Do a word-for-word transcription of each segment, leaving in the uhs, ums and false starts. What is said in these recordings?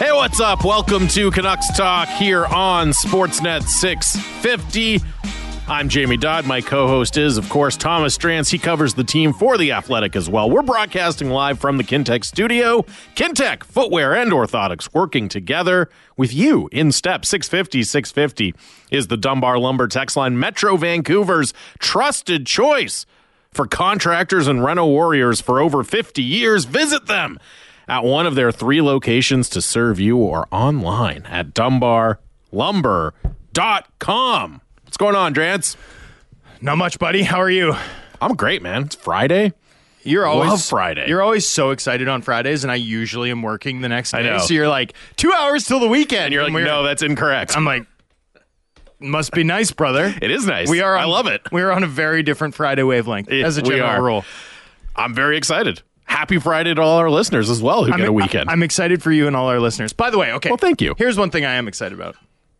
Hey, what's up? Welcome to Canucks Talk here on Sportsnet six fifty. I'm Jamie Dodd. My co-host is, of course, Thomas Drance. He covers the team for The Athletic as well. We're broadcasting live from the Kintec studio. Kintec, footwear and orthotics working together with you in step. six fifty, six fifty is the Dunbar Lumber text line. Metro Vancouver's trusted choice for contractors and reno warriors for over fifty years. Visit them at one of their three locations to serve you or online at dunbar lumber dot com. What's going on, Drance? Not much, buddy. How are you? I'm great, man. It's Friday. You're always Love Friday. You're always so excited on Fridays, and I usually am working the next day. I know. So you're like, two hours till the weekend. And you're like, and no, that's incorrect. I'm like, must be nice, brother. It is nice. We are. On, I love it. We are on a very different Friday wavelength, It- as a we general are. rule. I'm very excited. Happy Friday to all our listeners as well who I'm, get a weekend. I'm excited for you and all our listeners. By the way, okay. Well, thank you. Here's one thing I am excited about.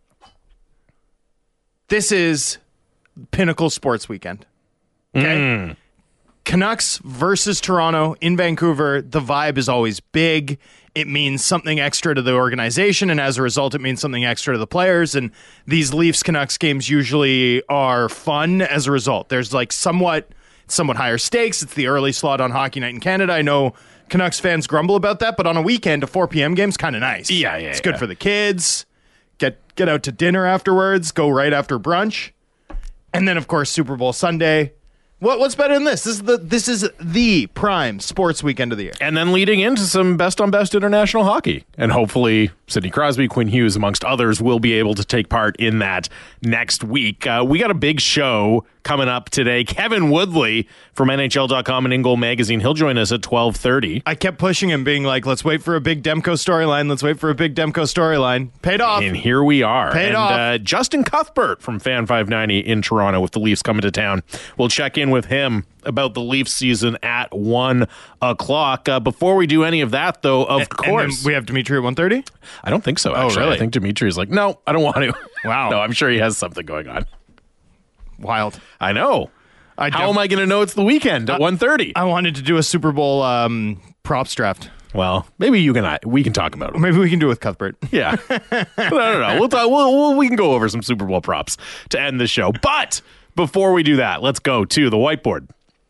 This is Pinnacle Sports Weekend. Okay? Mm. Canucks versus Toronto in Vancouver. The vibe is always big. It means something extra to the organization, and as a result, it means something extra to the players. And these Leafs-Canucks games usually are fun as a result. There's like somewhat somewhat higher stakes. It's the early slot on Hockey Night in Canada. I know Canucks fans grumble about that, but on a weekend, a four p.m. game's kind of nice. Yeah, yeah, It's good yeah. for the kids. Get get out to dinner afterwards. Go right after brunch. And then, of course, Super Bowl Sunday. What what's better than this? This is the this is the prime sports weekend of the year. And then leading into some best on best international hockey. And hopefully Sidney Crosby, Quinn Hughes, amongst others, will be able to take part in that next week. Uh, we got a big show coming up today. Kevin Woodley from N H L dot com and In Goal Magazine. He'll join us at twelve thirty. I kept pushing him, being like, let's wait for a big Demko storyline. Let's wait for a big Demko storyline. Paid off. And here we are. Paid and off. Uh, Justin Cuthbert from Fan five ninety in Toronto with the Leafs coming to town. We'll check in with him about the Leafs season at one o'clock. Uh, before we do any of that, though, of And course. then we have Dimitri at one thirty? I don't think so, actually. really? I think Dimitri's like, no, I don't want to. Wow. No, I'm sure he has something going on. Wild. I know. I How def- am I going to know it's the weekend at one thirty? I wanted to do a Super Bowl um, props draft. Well, maybe you can. I, we can talk about it. Maybe we can do it with Cuthbert. Yeah. no, no, no. We'll talk. We'll, we'll, we can go over some Super Bowl props to end the show. But before we do that, let's go to the whiteboard.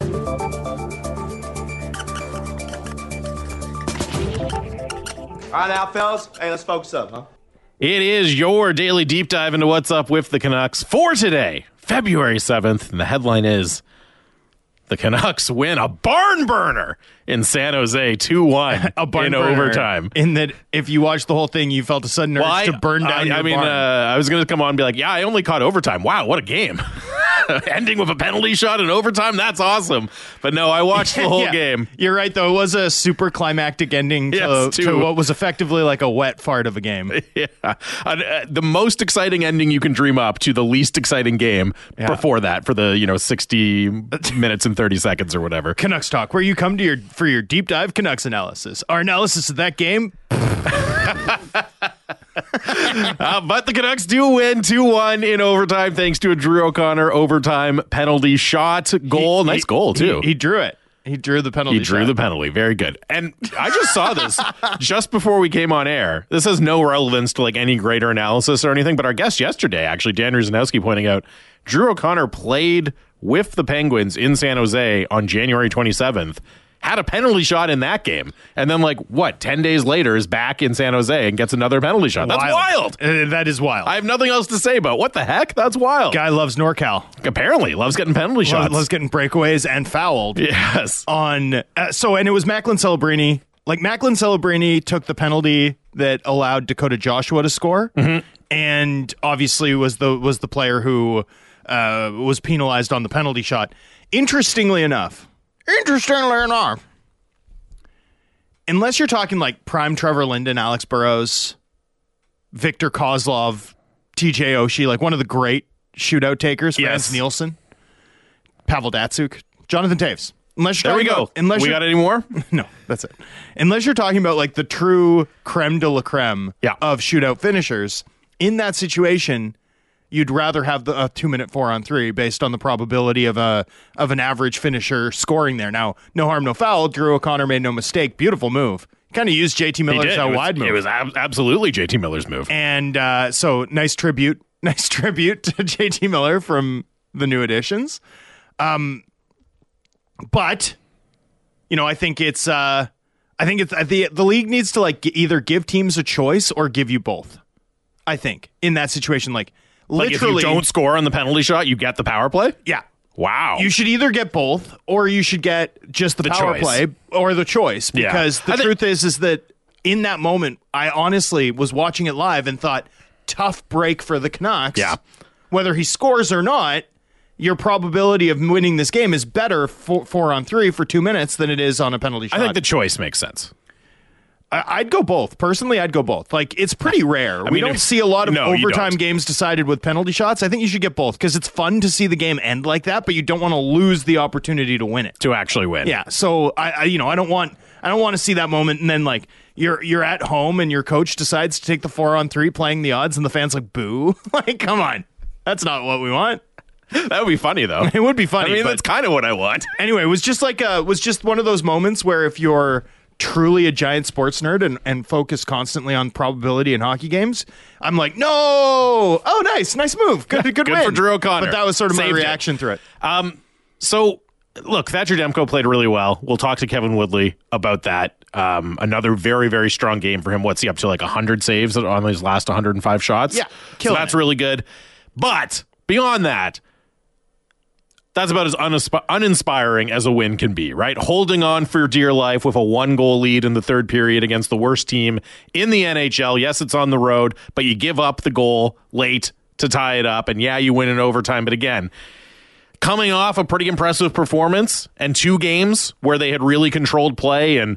All right, now, fellas. Hey, let's focus up, huh? It is your daily deep dive into what's up with the Canucks for today, February seventh. And the headline is the Canucks win a barn burner in San Jose two one A barn in burner. overtime. In that, if you watched the whole thing, you felt a sudden urge Well, I- to burn down I, your I mean, barn. uh, I was going to come on and be like, yeah, I only caught overtime. Wow, what a game. Ending with a penalty shot in overtime. That's awesome. But no, I watched the whole Yeah, game. You're right, though. It was a super climactic ending to, Yes, to too. what was effectively like a wet fart of a game. Yeah. Uh, uh, the most exciting ending you can dream up to the least exciting game Yeah. before that for the, you know, sixty minutes and thirty seconds or whatever. Canucks Talk, where you come to your for your deep dive Canucks analysis. Our analysis of that game, Uh, but the Canucks do win two one in overtime thanks to a Drew O'Connor overtime penalty shot goal. he- nice goal, too. He, he drew it. He drew the penalty. He drew shot. the penalty. Very good. And I just saw this just before we came on air. This has no relevance to like any greater analysis or anything, but our guest yesterday, actually, Dan Ruzanowski, pointing out Drew O'Connor played with the Penguins in San Jose on January twenty-seventh, had a penalty shot in that game, and then like, what, ten days later is back in San Jose and gets another penalty shot. That's wild. Uh, that is wild. I have nothing else to say about what the heck? That's wild. Guy loves NorCal. Apparently loves getting penalty Loves, shots. loves getting breakaways and fouled. yes. On uh, so and it was Macklin Celebrini. Like Macklin Celebrini took the penalty that allowed Dakota Joshua to score, Mm-hmm. and obviously was the was the player who uh, was penalized on the penalty shot. Interestingly enough, interestingly enough, unless you're talking like prime Trevor Linden, Alex Burrows, Victor Kozlov, T J Oshie, like one of the great shootout takers, Yes. Frans Nielsen, Pavel Datsuk, Jonathan Taves. Unless you're There we talking go. about- unless we you're, got any more? no, that's it. Unless you're talking about like the true creme de la creme Yeah. of shootout finishers, in that situation, you'd rather have the a two minute four on three based on the probability of a of an average finisher scoring there. Now, no harm, no foul. Drew O'Connor made no mistake. Beautiful move. Kind of used J T Miller's out it was, wide move. It was ab- absolutely J T Miller's move. And uh, so nice tribute, nice tribute to J T Miller from the new additions. Um, but you know, I think it's, uh, I think it's the the league needs to like either give teams a choice or give you both. I think in that situation, like, like literally, if you don't score on the penalty shot, you get the power play. yeah. Wow. You should either get both or you should get just the, The power choice. play or the choice. Yeah. Because the I thi- truth is, is that in that moment, I honestly was watching it live and thought, tough break for the Canucks. Yeah. Whether he scores or not, your probability of winning this game is better for, four on three for two minutes than it is on a penalty shot. I think the choice makes sense. I- I'd go both. Personally, I'd go both. Like, it's pretty rare. we mean, don't if- see a lot of no, you overtime don't. games decided with penalty shots. I think you should get both because it's fun to see the game end like that, but you don't want to lose the opportunity to win it. To actually win. Yeah. So I, I you know, I don't want I don't want to see that moment and then like you're you're at home and your coach decides to take the four on three playing the odds and the fans like boo. Like, come on. That's not what we want. That would be funny, though. It would be funny. I mean, but that's kind of what I want. anyway, it was just like a was just one of those moments where if you're truly a giant sports nerd and, and focus constantly on probability in hockey games, I'm like, no, oh, nice, nice move, good, good, Good win for Drew O'Connor. But that was sort of Saved my it. reaction through it. Um, so, look, Thatcher Demko played really well. We'll talk to Kevin Woodley about that. Um, another very, very strong game for him. What's he up to, like one hundred saves on his last one hundred five shots? Yeah, so killing that's it. really good. But beyond that, that's about as unisp- uninspiring as a win can be, right? Holding on for dear life with a one-goal lead in the third period against the worst team in the N H L. Yes, it's on the road, but you give up the goal late to tie it up, and yeah, you win in overtime. But again, coming off a pretty impressive performance and two games where they had really controlled play and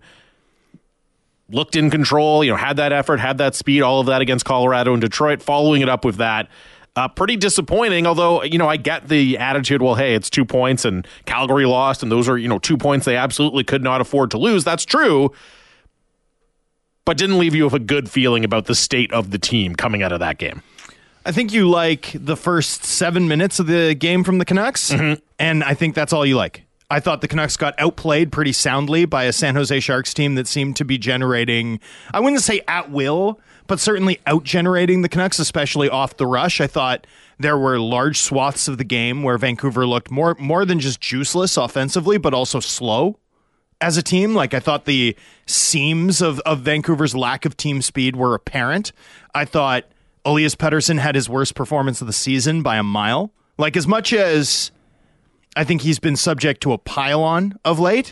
looked in control, you know, had that effort, had that speed, all of that against Colorado and Detroit, following it up with that. Uh, pretty disappointing, although, you know, I get the attitude, well, hey, it's two points and Calgary lost, and those are, you know, two points they absolutely could not afford to lose. That's true, but didn't leave you with a good feeling about the state of the team coming out of that game. I think you like the first seven minutes of the game from the Canucks, Mm-hmm. and I think that's all you like. I thought the Canucks got outplayed pretty soundly by a San Jose Sharks team that seemed to be generating, I wouldn't say at will, but certainly out-generating the Canucks, especially off the rush. I thought there were large swaths of the game where Vancouver looked more more than just juiceless offensively, but also slow as a team. Like, I thought the seams of, of Vancouver's lack of team speed were apparent. I thought Elias Pettersson had his worst performance of the season by a mile. Like, as much as I think he's been subject to a pile-on of late,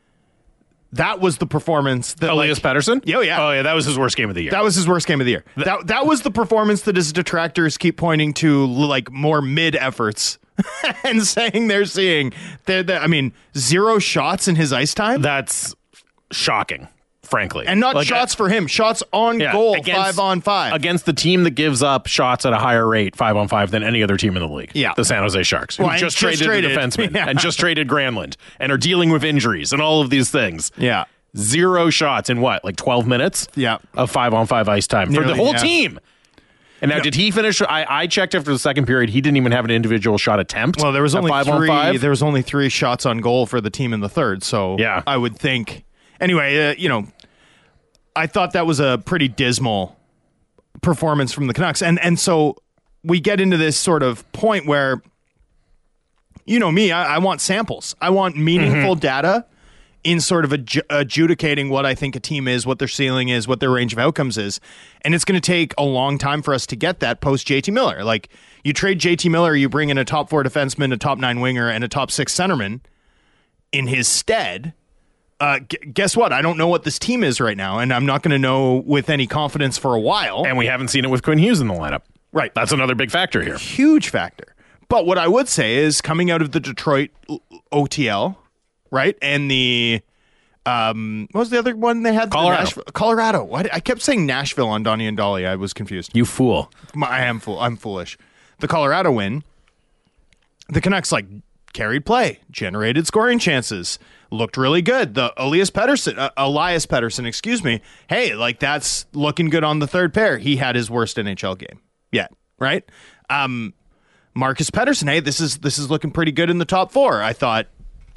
that was the performance that Elias like, Pettersson? Oh, yeah. Oh, yeah, that was his worst game of the year. That was his worst game of the year. That that was the performance that his detractors keep pointing to, like, more mid efforts and saying they're seeing. They're, they're, I mean, zero shots in his ice time, That's shocking, frankly. and not Like, shots for him. Shots on Yeah, goal, against- five on five. against the team that gives up shots at a higher rate, five on five, than any other team in the league. Yeah. The San Jose Sharks, who Well, and just, just traded, traded. a defenseman Yeah. and just traded Granlund and are dealing with injuries and all of these things. yeah, Zero shots in what, like twelve minutes? Yeah. Of five on five ice time for the Nearly, whole yeah. team. And now, did he finish? I, I checked after the second period. He didn't even have an individual shot attempt. well, there was at only five on three. five. There was only three shots on goal for the team in the third. So Yeah. I would think. Anyway, uh, you know, I thought that was a pretty dismal performance from the Canucks, and and so we get into this sort of point where, you know me, I, I want samples. I want meaningful Mm-hmm. data in sort of adju- adjudicating what I think a team is, what their ceiling is, what their range of outcomes is. And it's going to take a long time for us to get that post J T Miller. Like, you trade J T Miller, you bring in a top four defenseman, a top nine winger, and a top six centerman in his stead. Uh, g- guess what? I don't know what this team is right now, and I'm not going to know with any confidence for a while. And we haven't seen it with Quinn Hughes in the lineup. Right. That's another big factor here. Huge factor. But what I would say is coming out of the Detroit O T L, right? And the um what was the other one they had? The Colorado. Nashville- Colorado. What? I kept saying Nashville on Donnie and Dolly. I was confused. You fool. I am fool. I'm foolish. The Colorado win. The Canucks like carried play, generated scoring chances, looked really good. The Elias Pettersson, uh, Elias Pettersson, excuse me. Hey, like that's looking good on the third pair. He had his worst N H L game yet, right? Um, Marcus Pettersson. Hey, this is this is looking pretty good in the top four. I thought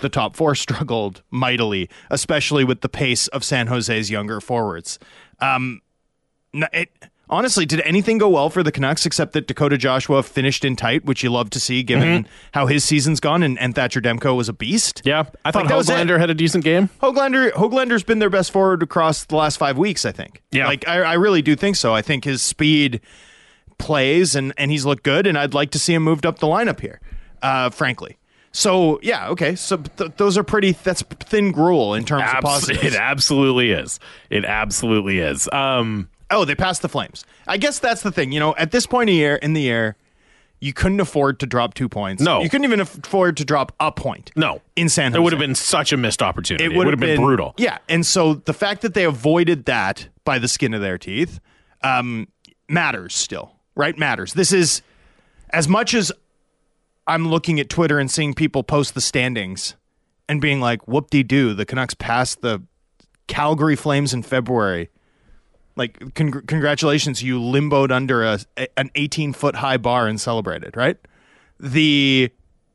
the top four struggled mightily, especially with the pace of San Jose's younger forwards. Um, it, honestly, did anything go well for the Canucks except that Dakota Joshua finished in tight, which you love to see given mm-hmm. how his season's gone, and, and Thatcher Demko was a beast? Yeah, I thought like, Höglander had a decent game. Höglander, Höglander's been their best forward across the last five weeks, I think. Yeah. Like, I, I really do think so. I think his speed plays, and, and he's looked good, and I'd like to see him moved up the lineup here, uh, frankly. So, yeah, okay. So th- those are pretty, that's thin gruel in terms Abs- of positives. It absolutely is. It absolutely is. Um, oh, they passed the Flames. I guess that's the thing. You know, at this point of year, in the year, you couldn't afford to drop two points. No. You couldn't even afford to drop a point. No. In San Jose. It would have been such a missed opportunity. It would have been, been brutal. Yeah. And so the fact that they avoided that by the skin of their teeth um, matters still, right? Matters. This is, as much as I'm looking at Twitter and seeing people post the standings and being like, whoop-de-doo, the Canucks passed the Calgary Flames in February. Like, con- congratulations, you limboed under a, a an eighteen-foot high bar and celebrated, right? The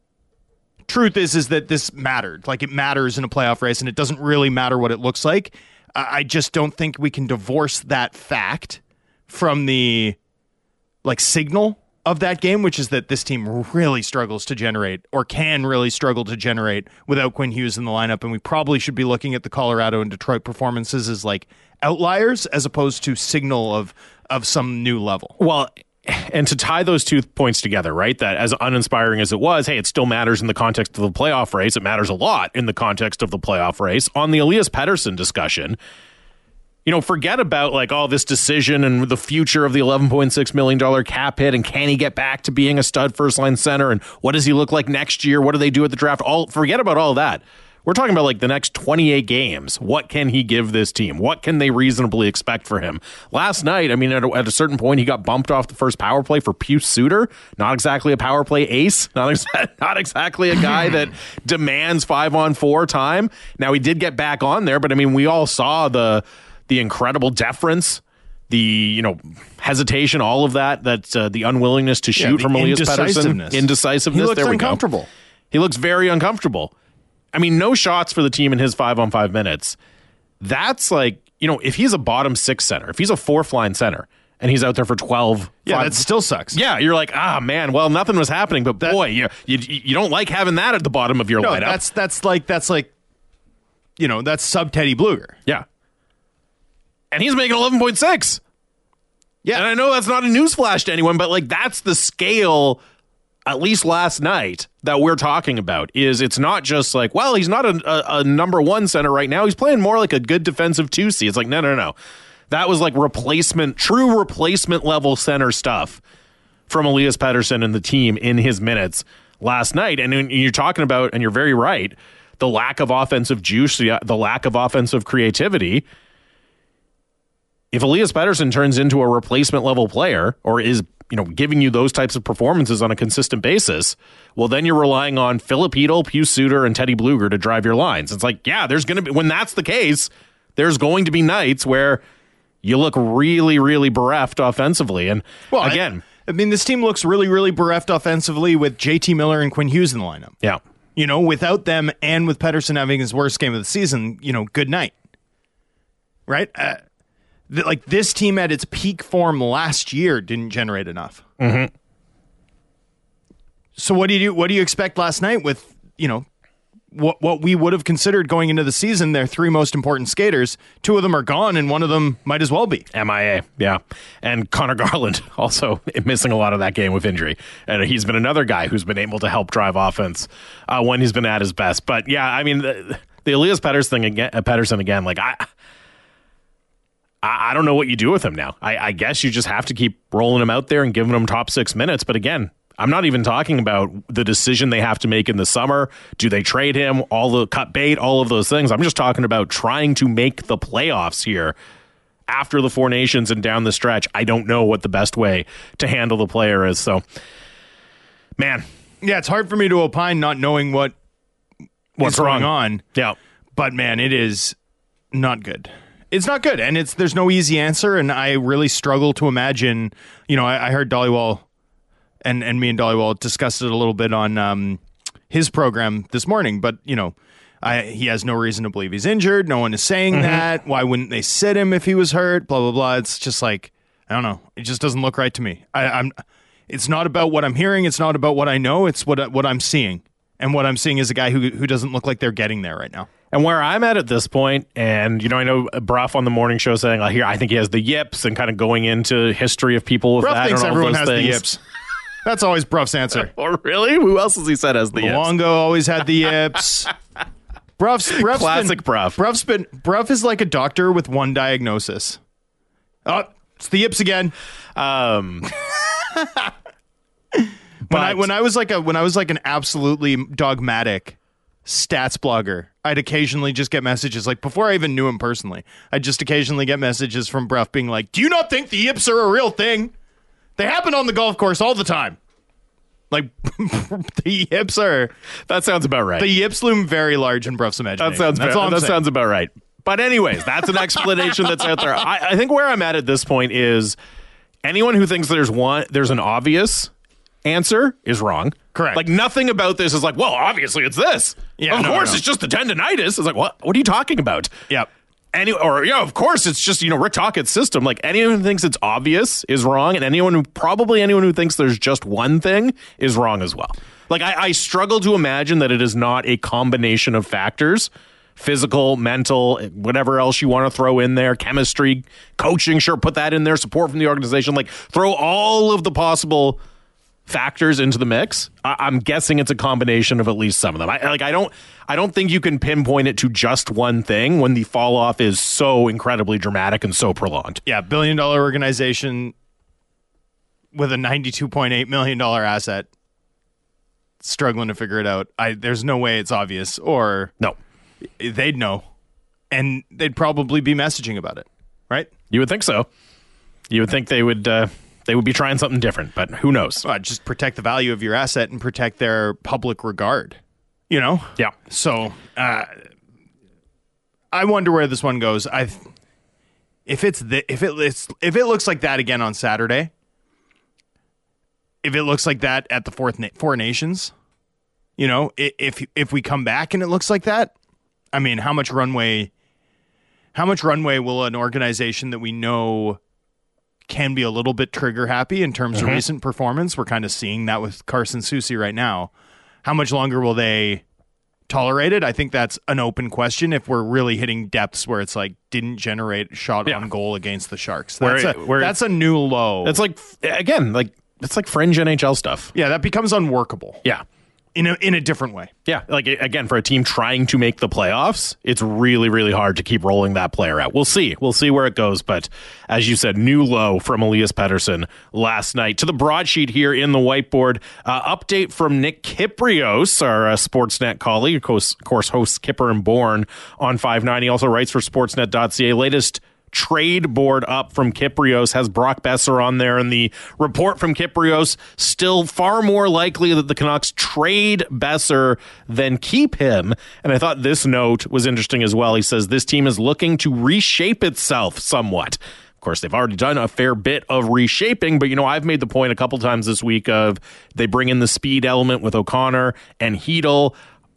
truth is, is that this mattered. Like, it matters in a playoff race, and it doesn't really matter what it looks like. I, I just don't think we can divorce that fact from the, like, signal of that game, which is that this team really struggles to generate, or can really struggle to generate, without Quinn Hughes in the lineup. And we probably should be looking at the Colorado and Detroit performances as like outliers as opposed to signal of of some new level. Well, and to tie those two points together, right? That as uninspiring as it was, hey, it still matters in the context of the playoff race. It matters a lot in the context of the playoff race. On the Elias Pettersson discussion, you know, forget about like all this decision and the future of the eleven point six million dollars cap hit, and can he get back to being a stud first line center, and what does he look like next year? What do they do at the draft? All forget about all that. We're talking about like the next twenty-eight games. What can he give this team? What can they reasonably expect for him? Last night, I mean, at a, at a certain point, he got bumped off the first power play for Pius Suter. Not exactly a power play ace. Not, ex- not exactly a guy that demands five on four time. Now, he did get back on there, but I mean, we all saw the the incredible deference, the, you know, hesitation, all of that, that uh, the unwillingness to shoot yeah, from Elias Pettersson. Indecisiveness. He looks there we uncomfortable. Go. He looks very uncomfortable. I mean, no shots for the team in his five on five minutes. That's like, you know, if he's a bottom six center, if he's a fourth line center, and he's out there for twelve. Yeah, five, that still sucks. Yeah, you're like, ah, man, well, nothing was happening, but that, boy, you, you you don't like having that at the bottom of your no, lineup. That's, that's like, that's like, you know, that's sub Teddy Bluger. Yeah. And he's making eleven point six. Yeah. And I know that's not a newsflash to anyone, but like that's the scale, at least last night, that we're talking about. Is it's not just like, well, he's not a, a, a number one center right now. He's playing more like a good defensive two C. It's like, no, no, no. That was like replacement, true replacement level center stuff from Elias Pettersson and the team in his minutes last night. And you're talking about, and you're very right, the lack of offensive juice, the, the lack of offensive creativity. If Elias Pettersson turns into a replacement level player, or is, you know, giving you those types of performances on a consistent basis, well, then you're relying on Filip Chytil, Pius Suter, and Teddy Bluger to drive your lines. It's like, yeah, there's going to be, when that's the case, there's going to be nights where you look really, really bereft offensively. And well, again, I, I mean, this team looks really, really bereft offensively with J T Miller and Quinn Hughes in the lineup. Yeah. You know, without them and with Pettersson having his worst game of the season, you know, good night. Right? Uh, th- like this team at its peak form last year didn't generate enough. Mm-hmm. So what do you do? What do you expect last night with, you know, what what we would have considered going into the season, their three most important skaters? Two of them are gone, and one of them might as well be M I A. Yeah, and Connor Garland also missing a lot of that game with injury, and he's been another guy who's been able to help drive offense uh, when he's been at his best. But yeah, I mean the, the Elias Pettersson thing again. Uh, Pettersson again. Like I, I, I don't know what you do with him now. I, I guess you just have to keep rolling him out there and giving him top six minutes. But again, I'm not even talking about the decision they have to make in the summer. Do they trade him? All the cut bait, all of those things. I'm just talking about trying to make the playoffs here after the Four Nations and down the stretch. I don't know what the best way to handle the player is. So, man. Yeah, it's hard for me to opine not knowing what what's going on. Yeah. But, man, it is not good. It's not good. And it's there's no easy answer. And I really struggle to imagine, you know, I, I heard Dollywall And and me and Dollywall discussed it a little bit on um, his program this morning. But, you know, I, he has no reason to believe he's injured. No one is saying mm-hmm. that. Why wouldn't they sit him if he was hurt? Blah, blah, blah. It's just like, I don't know. It just doesn't look right to me. I, I'm. It's not about what I'm hearing. It's not about what I know. It's what what I'm seeing. And what I'm seeing is a guy who who doesn't look like they're getting there right now. And where I'm at at this point, and, you know, I know Bruff on the morning show saying, I hear, I think he has the yips, and kind of going into history of people with Bruff that. thinks and all everyone those has things. the yips. That's always Bruff's answer. Oh, really? Who else has he said has the yips? Luongo always had the yips. Bruff's, Bruff's Classic been, Bruff. Bruff's been, Bruff is like a doctor with one diagnosis. Oh, it's the yips again. Um... When I when I was like a when I was like an absolutely dogmatic stats blogger, I'd occasionally just get messages like before I even knew him personally. I'd just occasionally get messages from Bruff being like, "Do you not think the yips are a real thing? They happen on the golf course all the time." Like the yips are. That sounds about right. The yips loom very large in Bruff's imagination. That sounds that's ba- all I'm that saying. sounds about right. But anyways, that's an explanation that's out there. I, I think where I'm at at this point is anyone who thinks there's one there's an obvious answer is wrong. Correct. Like nothing about this is like, well, obviously it's this. Yeah, of no, course no. it's just the tendonitis. It's like, what? What are you talking about? Yep. Any or yeah, of course it's just, you know, Rick Tockett's system. Like anyone who thinks it's obvious is wrong, and anyone who probably anyone who thinks there's just one thing is wrong as well. Like I, I struggle to imagine that it is not a combination of factors. Physical, mental, whatever else you want to throw in there, chemistry, coaching, sure, put that in there, support from the organization, like throw all of the possible factors into the mix. I- I'm guessing it's a combination of at least some of them. I like I don't I don't think you can pinpoint it to just one thing when the fall off is so incredibly dramatic and so prolonged. Yeah, billion dollar organization with a ninety-two point eight million dollars asset struggling to figure it out. I there's no way it's obvious, or No. they'd know, and they'd probably be messaging about it, right? You would think so. You would think they would uh, they would be trying something different, but who knows? Well, just protect the value of your asset and protect their public regard, you know? Yeah. So uh, I wonder where this one goes. I if it's the, if it it's, if it looks like that again on Saturday, if it looks like that at the fourth na- Four Nations, you know, if if we come back and it looks like that, I mean, how much runway? How much runway will an organization that we know can be a little bit trigger happy in terms mm-hmm. of recent performance? We're kind of seeing that with Carson Soucy right now. How much longer will they tolerate it? I think that's an open question. If we're really hitting depths where it's like didn't generate shot yeah. on goal against the Sharks, that's where, a where, that's a new low. That's like again, like it's like fringe N H L stuff. Yeah, that becomes unworkable. Yeah. In a, in a different way. Yeah, like, again, for a team trying to make the playoffs, it's really, really hard to keep rolling that player out. We'll see. We'll see where it goes. But as you said, new low from Elias Pettersson last night. To the broadsheet here in the whiteboard, uh, update from Nick Kypreos, our uh, Sportsnet colleague, of course, of course hosts Kipper and Bourne on five ninety. He also writes for Sportsnet dot c a. Latest trade board up from Kypreos has Brock Boeser on there, and the report from Kypreos still far more likely that the Canucks trade Boeser than keep him. And I thought this note was interesting as well. He says this team is looking to reshape itself somewhat. Of course, they've already done a fair bit of reshaping, but, you know, I've made the point a couple times this week of they bring in the speed element with O'Connor and Hedl.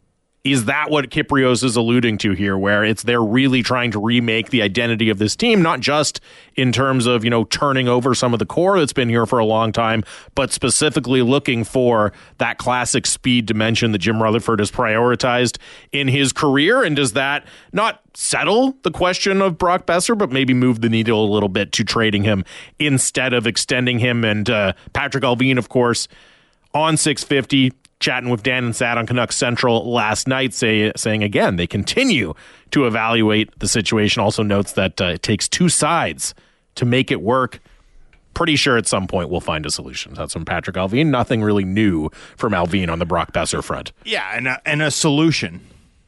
Is that what Kypreos is alluding to here, where it's they're really trying to remake the identity of this team, not just in terms of, you know, turning over some of the core that's been here for a long time, but specifically looking for that classic speed dimension that Jim Rutherford has prioritized in his career? And does that not settle the question of Brock Boeser, but maybe move the needle a little bit to trading him instead of extending him? And uh, Patrick Allvin, of course, on six fifty, chatting with Dan and Sad on Canucks Central last night, say, saying, again, they continue to evaluate the situation. Also notes that uh, it takes two sides to make it work. Pretty sure at some point we'll find a solution. That's from Patrick Allvin. Nothing really new from Allvin on the Brock Boeser front. Yeah, and a, and a solution,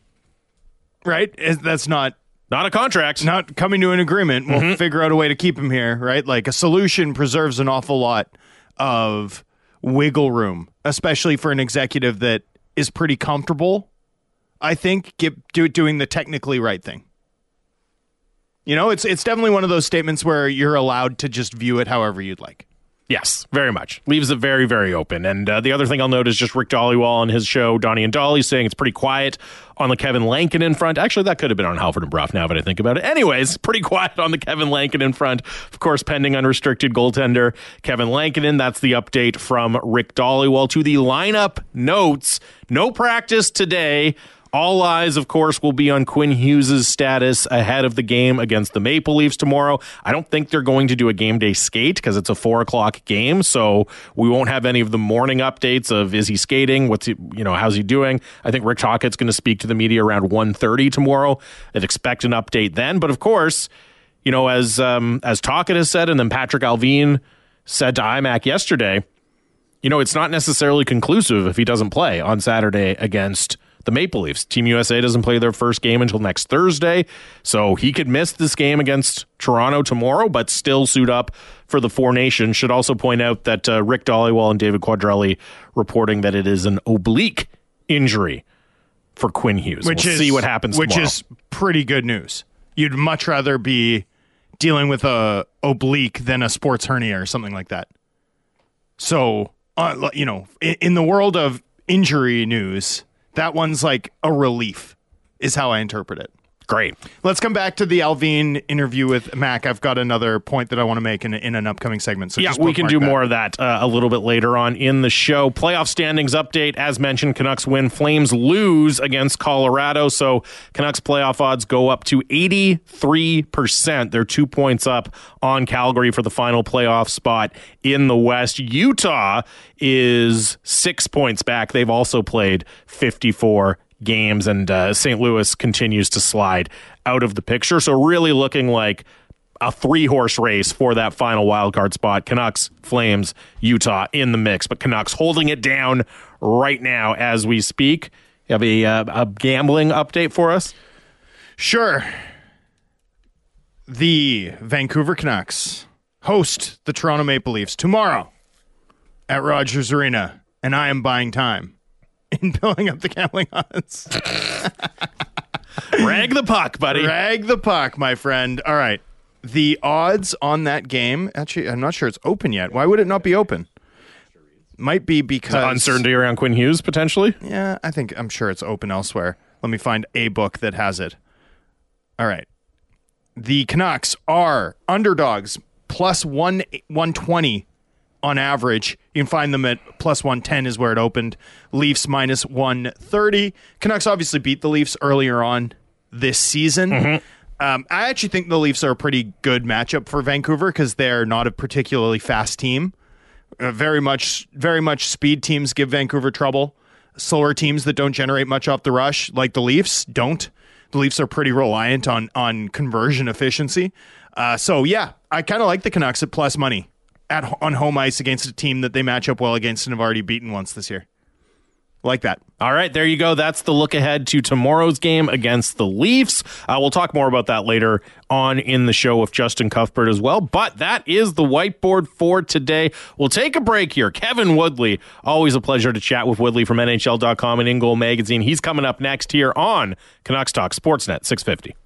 right? That's not... Not a contract. Not coming to an agreement. We'll mm-hmm. figure out a way to keep him here, right? Like, a solution preserves an awful lot of wiggle room, especially for an executive that is pretty comfortable, I think, get, do, doing the technically right thing. You know, it's it's definitely one of those statements where you're allowed to just view it however you'd like. Yes, very much. Leaves it very, very open. And uh, the other thing I'll note is just Rick Dollywall on his show, Donnie and Dolly, saying it's pretty quiet on the Kevin Lankinen front. Actually, that could have been on Halford and Brough now that I think about it. Anyways, pretty quiet on the Kevin Lankinen front. Of course, pending unrestricted goaltender Kevin Lankinen. That's the update from Rick Dollywall. To the lineup notes, no practice today. All eyes, of course, will be on Quinn Hughes' status ahead of the game against the Maple Leafs tomorrow. I don't think they're going to do a game day skate because it's a four o'clock game, so we won't have any of the morning updates of is he skating, what's he, you know, how's he doing. I think Rick Tocchet's going to speak to the media around one thirty tomorrow. I'd expect an update then, but of course, you know, as um, as Tocchet has said, and then Patrick Allvin said to I M A C yesterday, you know, it's not necessarily conclusive if he doesn't play on Saturday against the Maple Leafs. Team U S A doesn't play their first game until next Thursday, so he could miss this game against Toronto tomorrow, but still suit up for the Four Nations. Should also point out that uh, Rick Dollywall and David Quadrelli reporting that it is an oblique injury for Quinn Hughes. Which we'll is, see what happens Which tomorrow. is pretty good news. You'd much rather be dealing with a oblique than a sports hernia or something like that. So, uh, you know, in, in the world of injury news, that one's like a relief, is how I interpret it. Great. Let's come back to the Allvin interview with Mac. I've got another point that I want to make in, in an upcoming segment. So yeah, just we can do that. more of that uh, a little bit later on in the show. Playoff standings update. As mentioned, Canucks win. Flames lose against Colorado. So Canucks playoff odds go up to eighty-three percent. They're two points up on Calgary for the final playoff spot in the West. Utah is six points back. They've also played fifty-four games, and uh, Saint Louis continues to slide out of the picture. So really looking like a three-horse race for that final wildcard spot. Canucks, Flames, Utah in the mix, but Canucks holding it down right now as we speak. You have a, uh, a gambling update for us? Sure. The Vancouver Canucks host the Toronto Maple Leafs tomorrow at Rogers Arena, and I am buying time in building up the gambling odds. Rag the puck, buddy. Rag the puck, my friend. All right. The odds on that game, actually, I'm not sure it's open yet. Why would it not be open? Might be because... Uncertainty around Quinn Hughes, potentially? Yeah, I think, I'm sure it's open elsewhere. Let me find a book that has it. All right. The Canucks are underdogs, plus one one twenty on average. You can find them at plus one ten is where it opened. Leafs minus one thirty. Canucks obviously beat the Leafs earlier on this season. Mm-hmm. Um, I actually think the Leafs are a pretty good matchup for Vancouver because they're not a particularly fast team. Uh, very much, very much speed teams give Vancouver trouble. Slower teams that don't generate much off the rush, like the Leafs, don't. The Leafs are pretty reliant on on conversion efficiency. Uh, so yeah, I kind of like the Canucks at plus money at on home ice against a team that they match up well against and have already beaten once this year. Like that. All right, there you go. That's the look ahead to tomorrow's game against the Leafs. Uh, we'll talk more about that later on in the show with Justin Cuthbert as well. But that is the whiteboard for today. We'll take a break here. Kevin Woodley, always a pleasure to chat with Woodley from N H L dot com and In Goal Magazine. He's coming up next here on Canucks Talk Sportsnet six fifty.